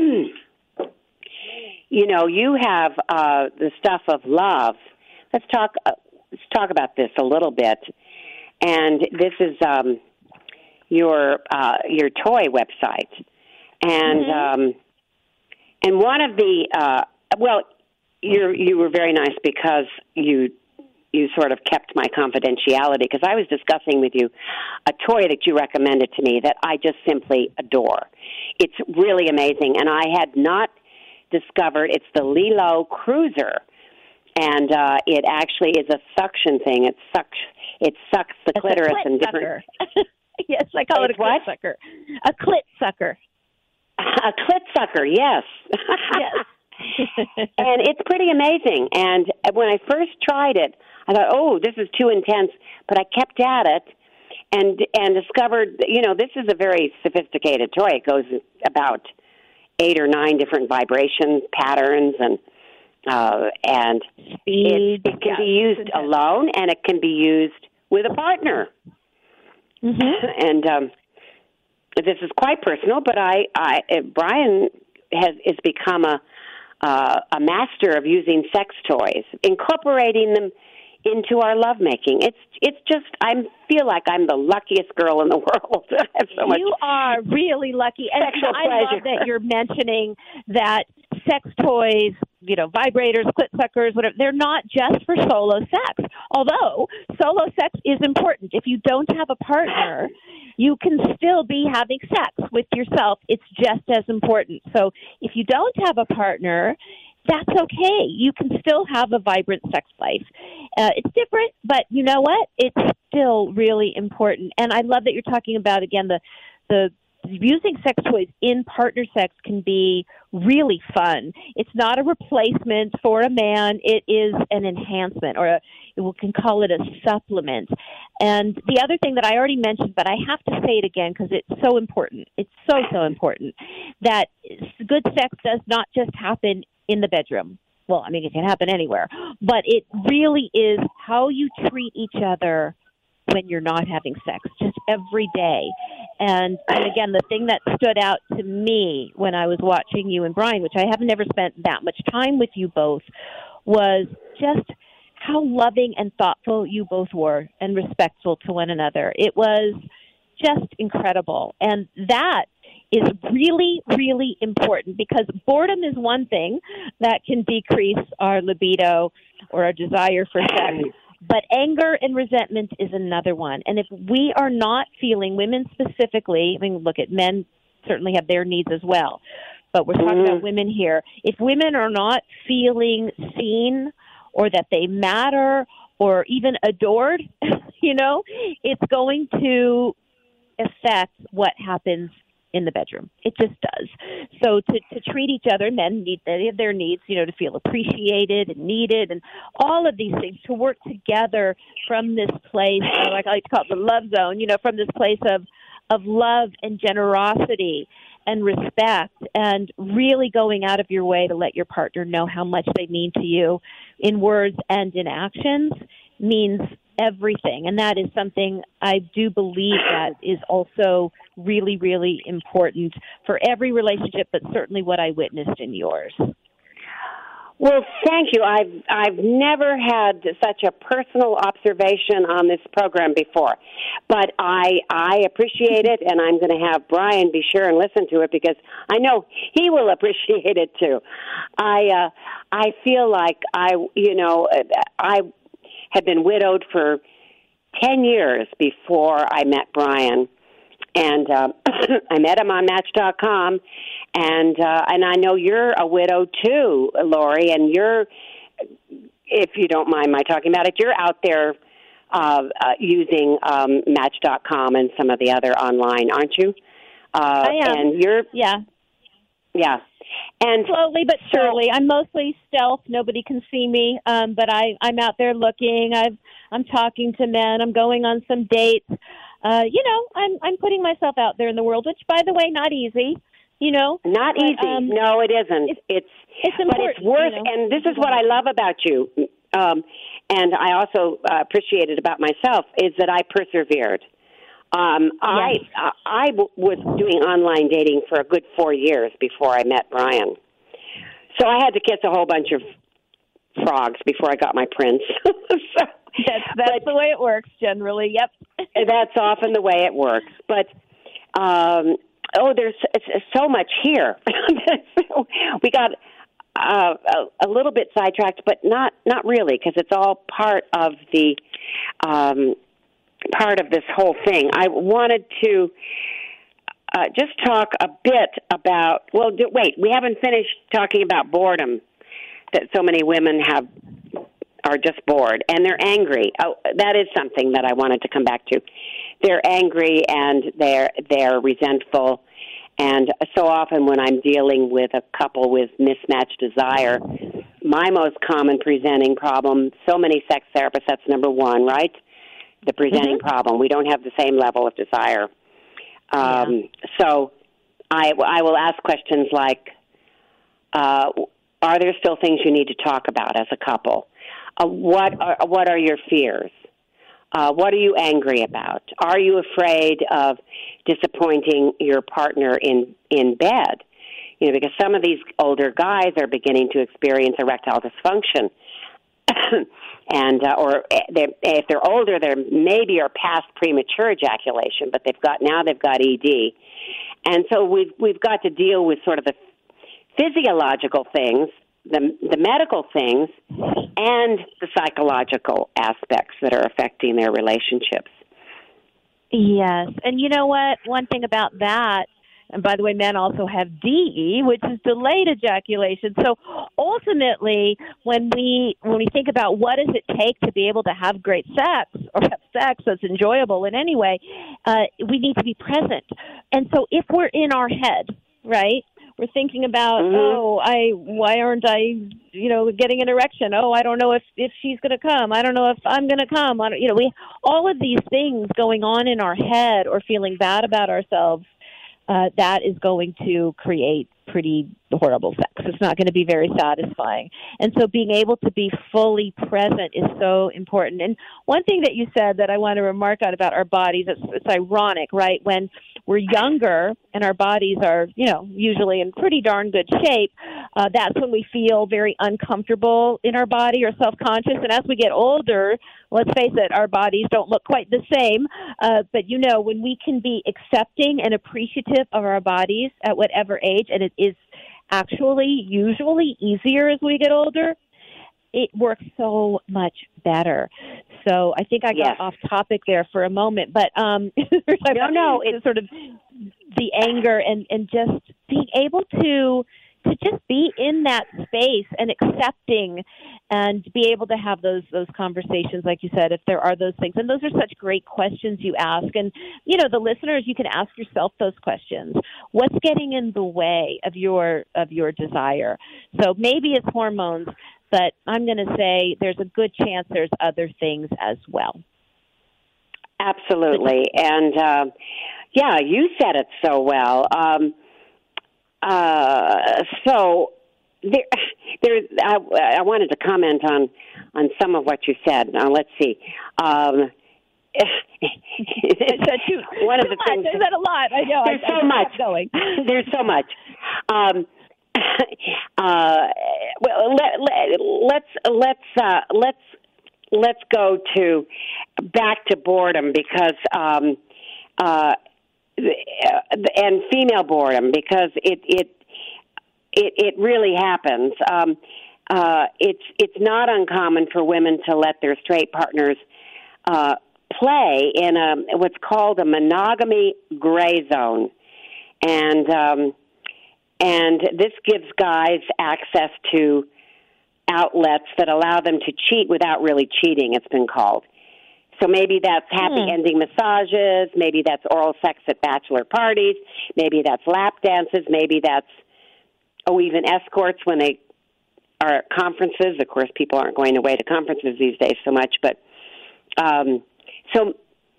You know, you have uh, the stuff of love. Let's talk. Uh, Let's talk about this a little bit. And this is um, your uh, your toy website, and mm-hmm. um, and one of the uh, well, you you were very nice because you you sort of kept my confidentiality, because I was discussing with you a toy that you recommended to me that I just simply adore. It's really amazing, and I had not discovered. It's the Lilo Cruiser. And uh, it actually is a suction thing. It sucks. It sucks the it's clitoris a clit and different. Yes, I call it's it a clit what? sucker. A clit sucker. A clit sucker. Yes. Yes. And it's pretty amazing. And when I first tried it, I thought, "Oh, this is too intense." But I kept at it, and and discovered, you know, this is a very sophisticated toy. It goes about eight or nine different vibration patterns and. Uh, and it, it can be used alone, and it can be used with a partner. Mm-hmm. And um, this is quite personal, but I, I Brian has has become a uh, a master of using sex toys, incorporating them into our lovemaking. It's it's just I feel like I'm the luckiest girl in the world. I have so much you are really lucky, and sexual I pleasure. love that you're mentioning that sex toys, you know, vibrators, clit suckers, whatever, they're not just for solo sex. Although solo sex is important. If you don't have a partner, you can still be having sex with yourself. It's just as important. So if you don't have a partner, that's okay. You can still have a vibrant sex life. Uh, it's different, but you know what? It's still really important. And I love that you're talking about, again, the the using sex toys in partner sex can be really fun. It's not a replacement for a man. It is an enhancement, or a, we can call it a supplement. And the other thing that I already mentioned, but I have to say it again because it's so important. It's so, so important that good sex does not just happen in the bedroom. Well, I mean, it can happen anywhere, but it really is how you treat each other when you're not having sex, just every day. And, and again, the thing that stood out to me when I was watching you and Brian, which I have never spent that much time with you both, was just how loving and thoughtful you both were and respectful to one another. It was just incredible. And that is really, really important, because boredom is one thing that can decrease our libido or our desire for sex. But anger and resentment is another one. And if we are not feeling, women specifically, I mean, look at men certainly have their needs as well, but we're talking mm-hmm. about women here. If women are not feeling seen or that they matter or even adored, you know, it's going to affect what happens in the bedroom. It just does. So to, to treat each other, men need they have their needs, you know, to feel appreciated and needed and all of these things, to work together from this place, you know, like I like to call it the love zone, you know, from this place of, of love and generosity and respect, and really going out of your way to let your partner know how much they mean to you in words and in actions means everything. And that is something I do believe that is also really, really important for every relationship, but certainly what I witnessed in yours. Well, thank you. I've I've never had such a personal observation on this program before, but I I appreciate it, and I'm going to have Brian be sure and listen to it, because I know he will appreciate it too. I uh, I feel like I you know I had been widowed for ten years before I met Brian. And uh, I met him on Match dot com, and uh, and I know you're a widow too, Lori, and you're, if you don't mind my talking about it, you're out there uh, uh, using um, Match dot com and some of the other online, aren't you? Uh, I am. And you're, yeah, yeah, and slowly but so, surely. I'm mostly stealth; nobody can see me, um, but I I'm out there looking. I've I'm talking to men. I'm going on some dates. Uh, you know, I'm I'm putting myself out there in the world, which, by the way, not easy. You know, not but, easy. Um, no, it isn't. It's it's, it's but important, it's worth. You know? And this is what I love about you, um, and I also uh, appreciate it about myself, is that I persevered. Um, yes. I I w- was doing online dating for a good four years before I met Brian, so I had to kiss a whole bunch of frogs before I got my prince. so, That's, that's but, the way it works generally, yep. That's often the way it works. But, um, oh, there's so much here. We got uh, a, a little bit sidetracked, but not, not really, because it's all part of the um, part of this whole thing. I wanted to uh, just talk a bit about, well, do, wait, we haven't finished talking about boredom, that so many women have are just bored, and they're angry. Oh, that is something that I wanted to come back to. They're angry, and they're they're resentful, and so often when I'm dealing with a couple with mismatched desire, my most common presenting problem, so many sex therapists, that's number one, right? The presenting mm-hmm. problem. We don't have the same level of desire. Um, yeah. So I, I will ask questions like, uh, are there still things you need to talk about as a couple? Uh, what are what are your fears? Uh, what are you angry about? Are you afraid of disappointing your partner in, in bed? You know, because some of these older guys are beginning to experience erectile dysfunction, and uh, or they're, if they're older, they maybe are past premature ejaculation, but they've got now they've got E D, and so we've we've got to deal with sort of the physiological things, the the medical things, and the psychological aspects that are affecting their relationships. Yes. And you know what? One thing about that, And by the way, men also have D E, which is delayed ejaculation. So ultimately, when we when we think about what does it take to be able to have great sex or have sex that's enjoyable in any way, uh, we need to be present. And so if we're in our head, right, we're thinking about, mm-hmm. oh, I why aren't I, you know, getting an erection? Oh, I don't know if, if she's going to come. I don't know if I'm going to come. I don't, you know, we all of these things going on in our head or feeling bad about ourselves. Uh, that is going to create pretty horrible sex. It's not going to be very satisfying. And so being able to be fully present is so important. And one thing that you said that I want to remark on about our bodies, it's, it's ironic, right? When we're younger and our bodies are, you know, usually in pretty darn good shape, uh, that's when we feel very uncomfortable in our body or self-conscious. And as we get older, let's face it, our bodies don't look quite the same. Uh, but, you know, when we can be accepting and appreciative of our bodies at whatever age, and it is actually usually easier as we get older, it works so much better. So I think I got yes. off topic there for a moment, but um, no, no, it's sort of the anger and, and just being able to to just be in that space and accepting and be able to have those those conversations, like you said, if there are those things. And those are such great questions you ask. And, you know, the listeners, you can ask yourself those questions. What's getting in the way of your of your desire? So maybe it's hormones, but I'm going to say there's a good chance there's other things as well. Absolutely. And, uh, yeah, you said it so well. Um Uh, so there, there. I, I wanted to comment on, on some of what you said. Now, let's see. Um, one of the things. There's that a lot. I know. There's I, so I much. Going. There's so much. Um, uh, well, let, let, let's let's uh, let's let's go to back to boredom because. Um, uh, and female boredom, because it it it, it really happens. Um, uh, it's it's not uncommon for women to let their straight partners uh, play in a what's called a monogamy gray zone, and um, and this gives guys access to outlets that allow them to cheat without really cheating. It's been called. So maybe that's happy hmm. ending massages, maybe that's oral sex at bachelor parties, maybe that's lap dances, maybe that's, oh, even escorts when they are at conferences. Of course, people aren't going away to conferences these days so much, but um, so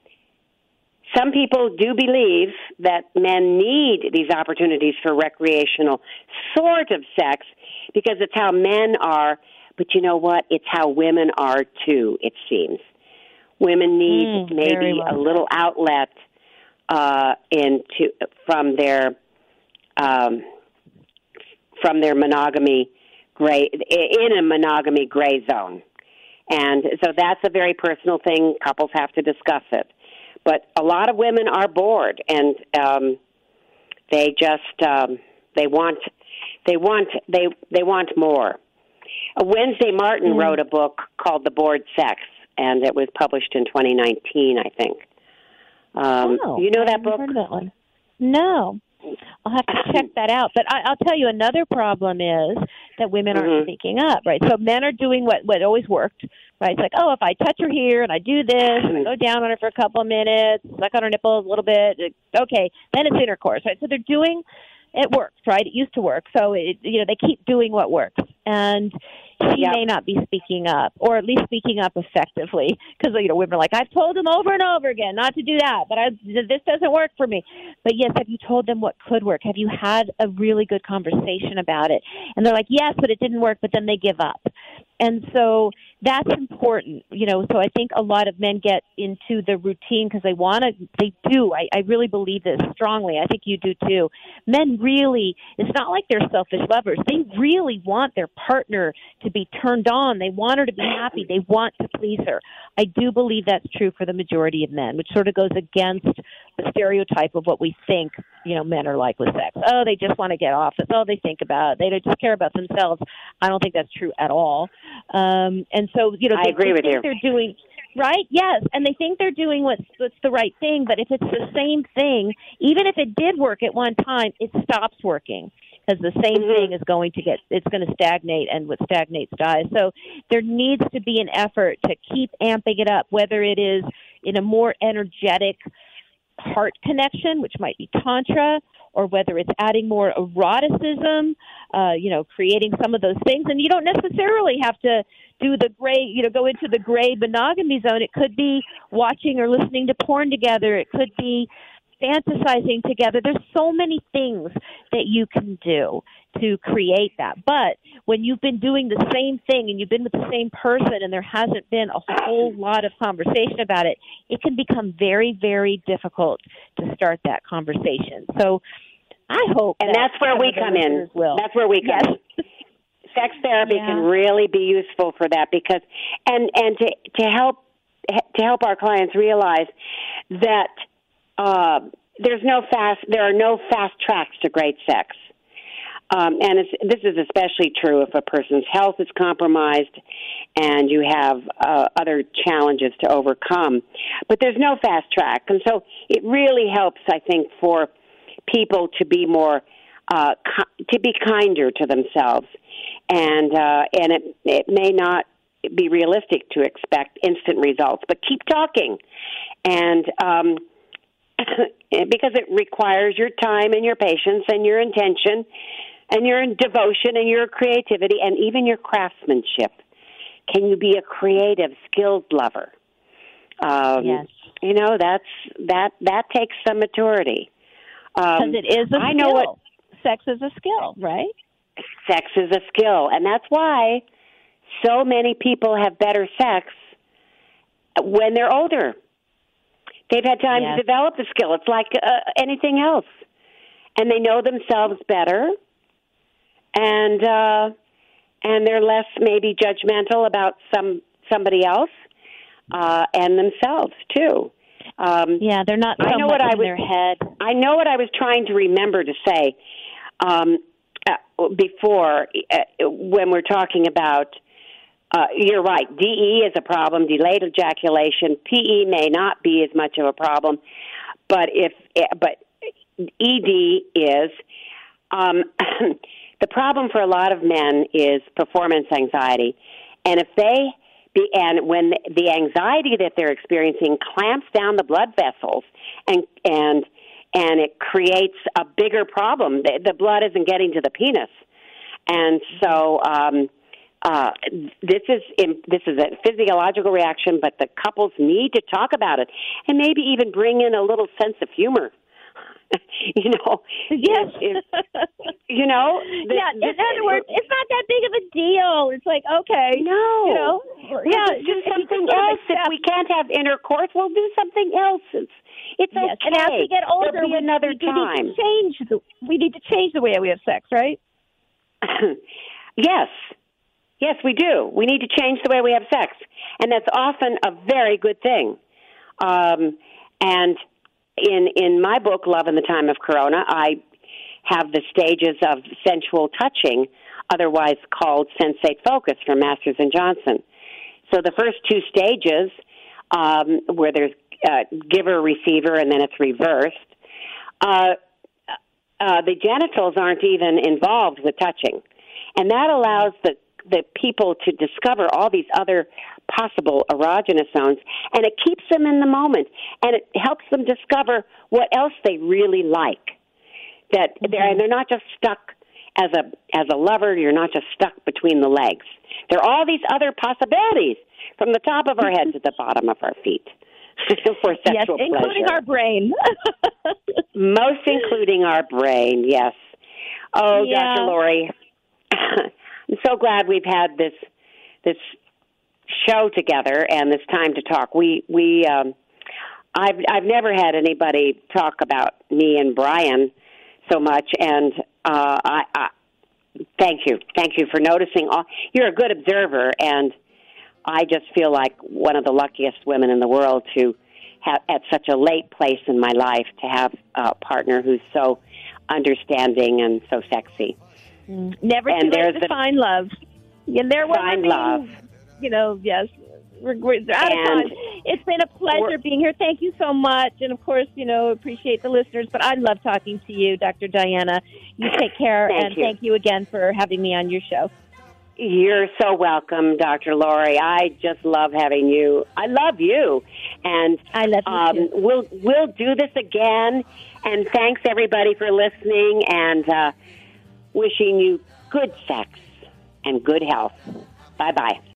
some people do believe that men need these opportunities for recreational sort of sex because it's how men are, but you know what? It's how women are too, it seems. Women need mm, maybe well. a little outlet uh, into from their um, from their monogamy gray in a monogamy gray zone, and so that's a very personal thing. Couples have to discuss it, but a lot of women are bored and um, they just um, they want they want they they want more. Wednesday Martin mm. wrote a book called The Bored Sex, and it was published in twenty nineteen, I think. Um, oh, you know I that book? Heard that one. No. I'll have to check that out. But I, I'll tell you, another problem is that women aren't mm-hmm. speaking up, right? So men are doing what, what always worked, right? It's like, oh, if I touch her here and I do this and I go down on her for a couple of minutes, suck on her nipples a little bit, okay, then it's intercourse, right? So they're doing, it works, right? It used to work. So, it, you know, they keep doing what works. And she yep. may not be speaking up, or at least speaking up effectively, because, you know, women are like, I've told them over and over again not to do that, but I, this doesn't work for me. But yes, have you told them what could work? Have you had a really good conversation about it? And they're like, yes, but it didn't work, but then they give up. And so that's important, you know, so I think a lot of men get into the routine because they want to, they do. I, I really believe this strongly. I think you do too. Men really, it's not like they're selfish lovers. They really want their partner to be turned on. They want her to be happy. They want to please her. I do believe that's true for the majority of men, which sort of goes against the stereotype of what we think, you know, men are like with sex. Oh, they just want to get off. That's all they think about. They don't just care about themselves. I don't think that's true at all. Um, and so, you know, I they, agree they with think you. They're doing, Right? Yes. And they think they're doing what's, what's the right thing, but if it's the same thing, even if it did work at one time, it stops working because the same Mm-hmm. thing is going to get, it's going to stagnate, and what stagnates dies. So there needs to be an effort to keep amping it up, whether it is in a more energetic heart connection, which might be Tantra, or whether it's adding more eroticism, uh, you know, creating some of those things. And you don't necessarily have to do the gray, you know, go into the gray monogamy zone. It could be watching or listening to porn together. It could be fantasizing together. There's so many things that you can do to create that. But when you've been doing the same thing and you've been with the same person and there hasn't been a whole lot of conversation about it, it can become very, very difficult to start that conversation. So I hope And that that's where we come in. Will. That's where we come yes. in. Sex therapy Yeah. can really be useful for that because, and, and to, to help, to help our clients realize that Uh, there's no fast. There are no fast tracks to great sex, um, and it's, this is especially true if a person's health is compromised and you have uh, other challenges to overcome. But there's no fast track, and so it really helps, I think, for people to be more uh, ki- to be kinder to themselves, and uh, and it it may not be realistic to expect instant results, but keep talking, and. Um, because it requires your time and your patience and your intention and your devotion and your creativity and even your craftsmanship. Can you be a creative, skilled lover? Um, yes. You know, that's that that takes some maturity. Because Um, it is a I skill. know what Sex is a skill, right? sex is a skill, and that's why so many people have better sex when they're older. They've had time Yes. to develop the skill. It's like uh, anything else. And they know themselves better, and uh, and they're less maybe judgmental about some somebody else uh, and themselves, too. Um, Yeah, they're not so I know much what I in was, their head. I know what I was trying to remember to say um, uh, before uh, when we're talking about Uh, you're right. D E is a problem. Delayed ejaculation. P E may not be as much of a problem, but if but E D is. Um, the problem for a lot of men is performance anxiety, and if they be and when the anxiety that they're experiencing clamps down the blood vessels and and and it creates a bigger problem. The, the blood isn't getting to the penis, and so. Um, Uh, this is this is a physiological reaction, but the couples need to talk about it and maybe even bring in a little sense of humor. you know, Yes. if, if, you know. The, yeah. In this, other words, it's not that big of a deal. It's like okay, no, you know, yeah. Let's do if you something just sort of else. If accept- we can't have intercourse, we'll do something else. It's it's yes. okay. And as we get older, There'll be we, another we, we time. need to change the we need to change the way we have sex, right? Yes. Yes, we do. We need to change the way we have sex, and that's often a very good thing. Um, and in in my book, Love in the Time of Corona, I have the stages of sensual touching, otherwise called sensate focus from Masters and Johnson. So the first two stages, um, where there's uh, giver-receiver and then it's reversed, uh, uh, the genitals aren't even involved with touching. And that allows the the people to discover all these other possible erogenous zones, and it keeps them in the moment, and it helps them discover what else they really like. That mm-hmm. they're and they're not just stuck as a as a lover. You're not just stuck between the legs. There are all these other possibilities from the top of our head to the bottom of our feet for sexual yes, including pleasure. our brain. Most including our brain. Yes. Oh, yeah. Doctor Lori. I'm so glad we've had this this show together and this time to talk. We we um, I've I've never had anybody talk about me and Brian so much, and uh, I, I thank you, thank you for noticing. All you're a good observer, and I just feel like one of the luckiest women in the world to have at such a late place in my life to have a partner who's so understanding and so sexy. Never and too late there's to the, find love. And there will find remain, love. You know, yes, we're, we're out of time. It's been a pleasure being here. Thank you so much. And, of course, you know, appreciate the listeners. But I love talking to you, Doctor Diana. You take care, thank and you. thank you again for having me on your show. You're so welcome, Doctor Lori. I just love having you. I love you. And I love you um, too. We'll, we'll do this again. And thanks, everybody, for listening, and uh, wishing you good sex and good health. Bye-bye.